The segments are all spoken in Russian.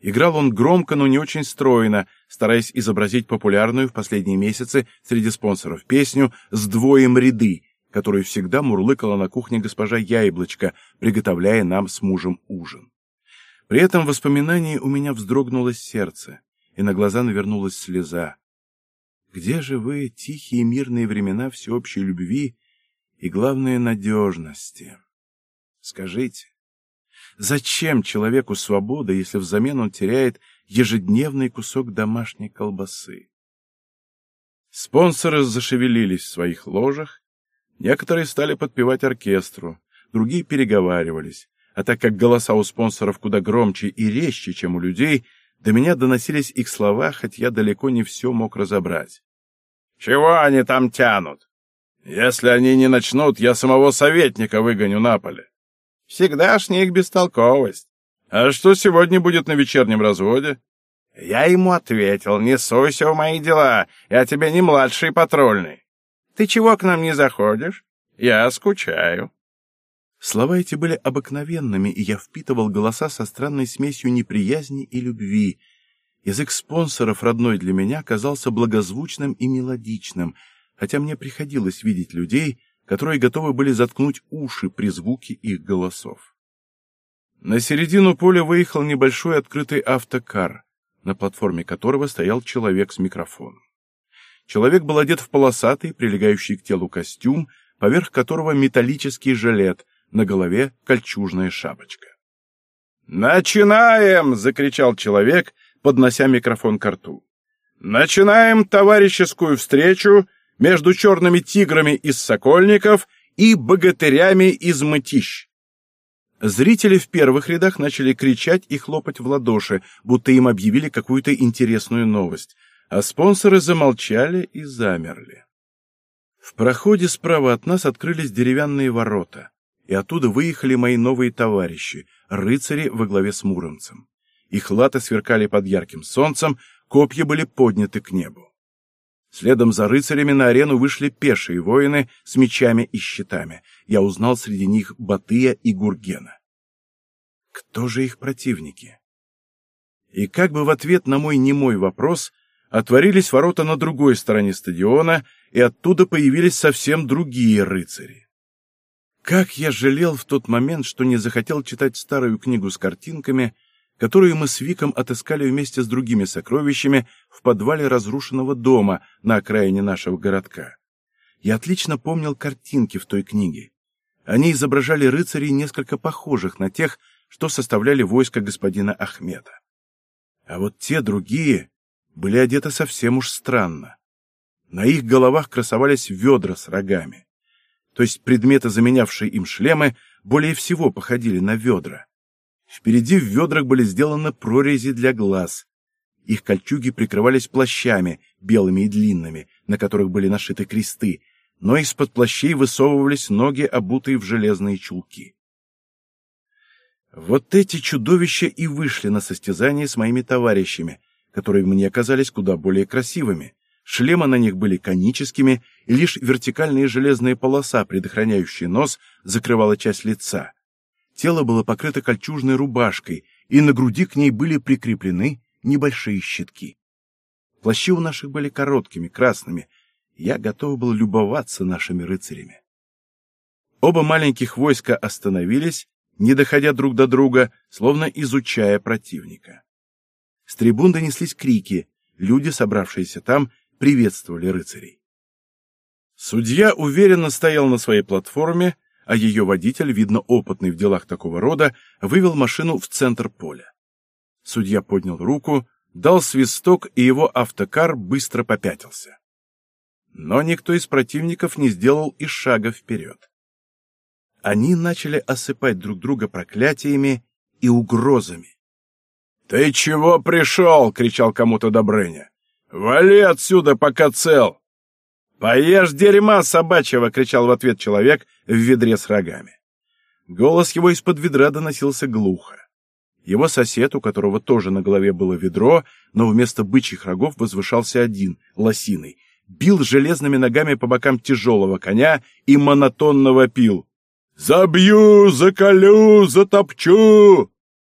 Играл он громко, но не очень стройно, стараясь изобразить популярную в последние месяцы среди спонсоров песню «Сдвоим ряды», которую всегда мурлыкала на кухне госпожа Яблочко, приготовляя нам с мужем ужин. При этом воспоминании у меня вздрогнуло сердце, и на глаза навернулась слеза. Где же вы, тихие мирные времена всеобщей любви и, главное, надежности? Скажите, зачем человеку свобода, если взамен он теряет ежедневный кусок домашней колбасы? Спонсоры зашевелились в своих ложах, некоторые стали подпевать оркестру, другие переговаривались, а так как голоса у спонсоров куда громче и резче, чем у людей, до меня доносились их слова, хоть я далеко не все мог разобрать. «Чего они там тянут? Если они не начнут, я самого советника выгоню на поле. Всегдашняя их бестолковость. А что сегодня будет на вечернем разводе?» Я ему ответил: «Не суйся в мои дела, я тебе не младший патрульный. Ты чего к нам не заходишь? Я скучаю». Слова эти были обыкновенными, и я впитывал голоса со странной смесью неприязни и любви. Язык спонсоров, родной для меня, казался благозвучным и мелодичным, хотя мне приходилось видеть людей, которые готовы были заткнуть уши при звуке их голосов. На середину поля выехал небольшой открытый автокар, на платформе которого стоял человек с микрофоном. Человек был одет в полосатый, прилегающий к телу костюм, поверх которого металлический жилет, на голове кольчужная шапочка. «Начинаем!» — закричал человек, поднося микрофон к рту. «Начинаем товарищескую встречу между черными тиграми из Сокольников и богатырями из Мытищ». Зрители в первых рядах начали кричать и хлопать в ладоши, будто им объявили какую-то интересную новость, а спонсоры замолчали и замерли. В проходе справа от нас открылись деревянные ворота, и оттуда выехали мои новые товарищи, рыцари во главе с Муромцем. Их латы сверкали под ярким солнцем, копья были подняты к небу. Следом за рыцарями на арену вышли пешие воины с мечами и щитами. Я узнал среди них Батыя и Гургена. Кто же их противники? И как бы в ответ на мой немой вопрос отворились ворота на другой стороне стадиона, и оттуда появились совсем другие рыцари. Как я жалел в тот момент, что не захотел читать старую книгу с картинками, которую мы с Виком отыскали вместе с другими сокровищами в подвале разрушенного дома на окраине нашего городка. Я отлично помнил картинки в той книге. Они изображали рыцарей, несколько похожих на тех, что составляли войско господина Ахмеда. А вот те другие были одеты совсем уж странно. На их головах красовались ведра с рогами. То есть предметы, заменявшие им шлемы, более всего походили на ведра. Впереди в ведрах были сделаны прорези для глаз. Их кольчуги прикрывались плащами, белыми и длинными, на которых были нашиты кресты, но из-под плащей высовывались ноги, обутые в железные чулки. Вот эти чудовища и вышли на состязание с моими товарищами, которые мне оказались куда более красивыми. Шлемы на них были коническими, и лишь вертикальная железная полоса, предохраняющая нос, закрывала часть лица. Тело было покрыто кольчужной рубашкой, и на груди к ней были прикреплены небольшие щитки. Плащи у наших были короткими, красными. Я готов был любоваться нашими рыцарями. Оба маленьких войска остановились, не доходя друг до друга, словно изучая противника. С трибун донеслись крики, люди, собравшиеся там, приветствовали рыцарей. Судья уверенно стоял на своей платформе, а ее водитель, видно опытный в делах такого рода, вывел машину в центр поля. Судья поднял руку, дал свисток, и его автокар быстро попятился. Но никто из противников не сделал и шага вперед. Они начали осыпать друг друга проклятиями и угрозами. «Ты чего пришел?» — кричал кому-то Добрыня. «Вали отсюда, пока цел!» «Поешь дерьма собачьего!» — кричал в ответ человек в ведре с рогами. Голос его из-под ведра доносился глухо. Его сосед, у которого тоже на голове было ведро, но вместо бычьих рогов возвышался один, лосиный, бил железными ногами по бокам тяжелого коня и монотонно вопил: «Забью, заколю, затопчу!»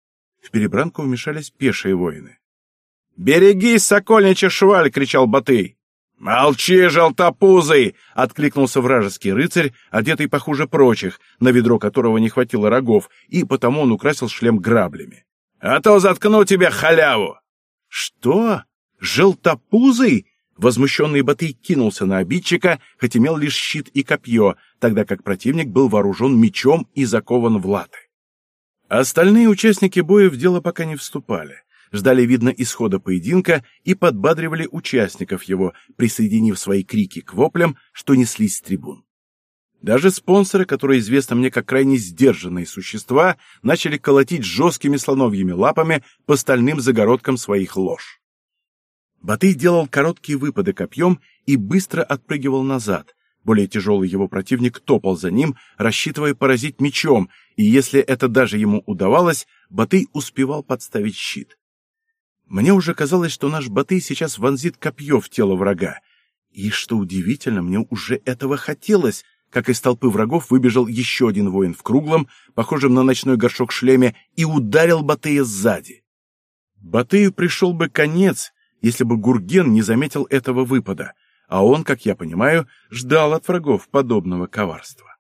В перебранку вмешались пешие воины. «Берегись, сокольничья шваль!» — кричал Батый. «Молчи, желтопузый!» — откликнулся вражеский рыцарь, одетый похуже прочих, на ведро которого не хватило рогов, и потому он украсил шлем граблями. «А то заткну тебе халяву!» «Что? Желтопузый?» Возмущенный Батый кинулся на обидчика, хоть имел лишь щит и копье, тогда как противник был вооружен мечом и закован в латы. Остальные участники боя в дело пока не вступали. Ждали, видно, исхода поединка и подбадривали участников его, присоединив свои крики к воплям, что неслись с трибун. Даже спонсоры, которые известны мне как крайне сдержанные существа, начали колотить жесткими слоновьими лапами по стальным загородкам своих лож. Батый делал короткие выпады копьем и быстро отпрыгивал назад. Более тяжелый его противник топал за ним, рассчитывая поразить мечом, и если это даже ему удавалось, Батый успевал подставить щит. Мне уже казалось, что наш Батый сейчас вонзит копье в тело врага. И, что удивительно, мне уже этого хотелось, как из толпы врагов выбежал еще один воин в круглом, похожем на ночной горшок шлеме, и ударил Батыя сзади. Батыю пришел бы конец, если бы Гурген не заметил этого выпада, а он, как я понимаю, ждал от врагов подобного коварства.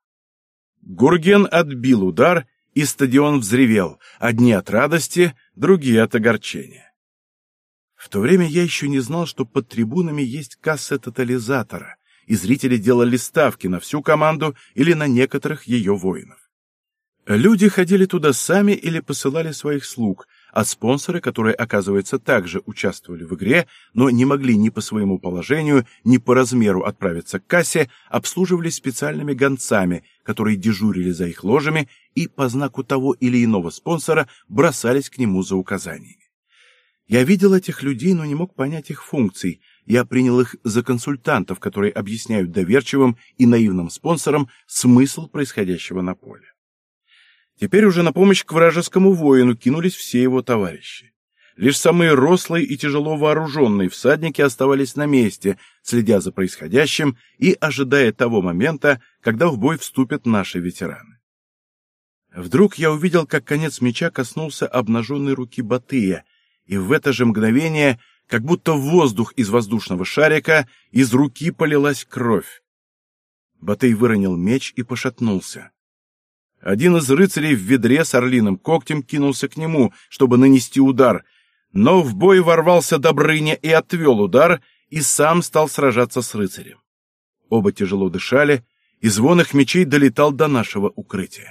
Гурген отбил удар, и стадион взревел, одни от радости, другие от огорчения. В то время я еще не знал, что под трибунами есть касса тотализатора, и зрители делали ставки на всю команду или на некоторых ее воинов. Люди ходили туда сами или посылали своих слуг, а спонсоры, которые, оказывается, также участвовали в игре, но не могли ни по своему положению, ни по размеру отправиться к кассе, обслуживались специальными гонцами, которые дежурили за их ложами и по знаку того или иного спонсора бросались к нему за указаниями. Я видел этих людей, но не мог понять их функций. Я принял их за консультантов, которые объясняют доверчивым и наивным спонсорам смысл происходящего на поле. Теперь уже на помощь к вражескому воину кинулись все его товарищи. Лишь самые рослые и тяжело вооруженные всадники оставались на месте, следя за происходящим и ожидая того момента, когда в бой вступят наши ветераны. Вдруг я увидел, как конец меча коснулся обнаженной руки Батыя, и в это же мгновение, как будто в воздух из воздушного шарика, из руки полилась кровь. Батый выронил меч и пошатнулся. Один из рыцарей в ведре с орлиным когтем кинулся к нему, чтобы нанести удар, но в бой ворвался Добрыня и отвел удар, и сам стал сражаться с рыцарем. Оба тяжело дышали, и звон их мечей долетал до нашего укрытия.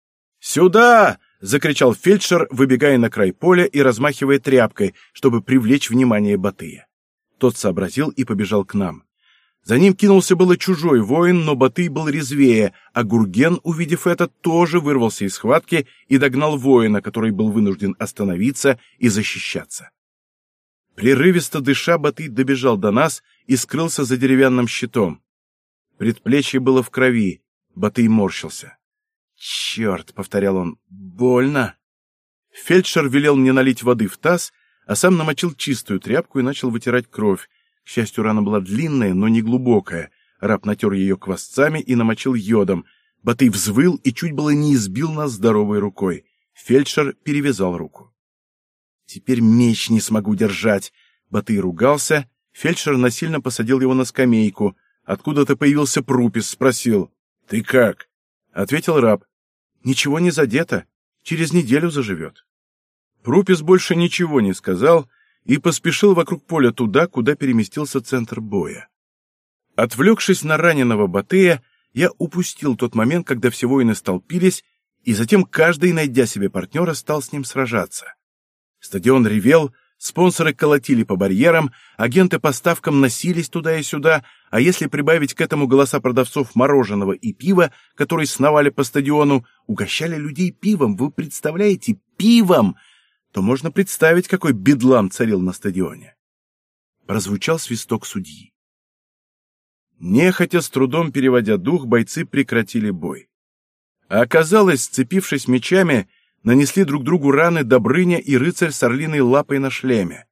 «Сюда!» — закричал фельдшер, выбегая на край поля и размахивая тряпкой, чтобы привлечь внимание Батыя. Тот сообразил и побежал к нам. За ним кинулся было чужой воин, но Батый был резвее, а Гурген, увидев это, тоже вырвался из схватки и догнал воина, который был вынужден остановиться и защищаться. Прерывисто дыша, Батый добежал до нас и скрылся за деревянным щитом. Предплечье было в крови, Батый морщился. «Черт!» — повторял он. «Больно!» Фельдшер велел мне налить воды в таз, а сам намочил чистую тряпку и начал вытирать кровь. К счастью, рана была длинная, но не глубокая. Раб натер ее квасцами и намочил йодом. Батый взвыл и чуть было не избил нас здоровой рукой. Фельдшер перевязал руку. «Теперь меч не смогу держать!» Батый ругался. Фельдшер насильно посадил его на скамейку. Откуда-то появился Прупис, спросил: «Ты как?» Ответил раб: «Ничего не задето. Через неделю заживет». Прупис больше ничего не сказал и поспешил вокруг поля туда, куда переместился центр боя. Отвлекшись на раненого Батыя, я упустил тот момент, когда все воины столпились, и затем каждый, найдя себе партнера, стал с ним сражаться. Стадион ревел, спонсоры колотили по барьерам, агенты по ставкам носились туда и сюда, а если прибавить к этому голоса продавцов мороженого и пива, которые сновали по стадиону, угощали людей пивом, вы представляете, пивом, то можно представить, какой бедлам царил на стадионе. Прозвучал свисток судьи. Нехотя, с трудом переводя дух, бойцы прекратили бой. А оказалось, сцепившись мечами, нанесли друг другу раны Добрыня и рыцарь с орлиной лапой на шлеме.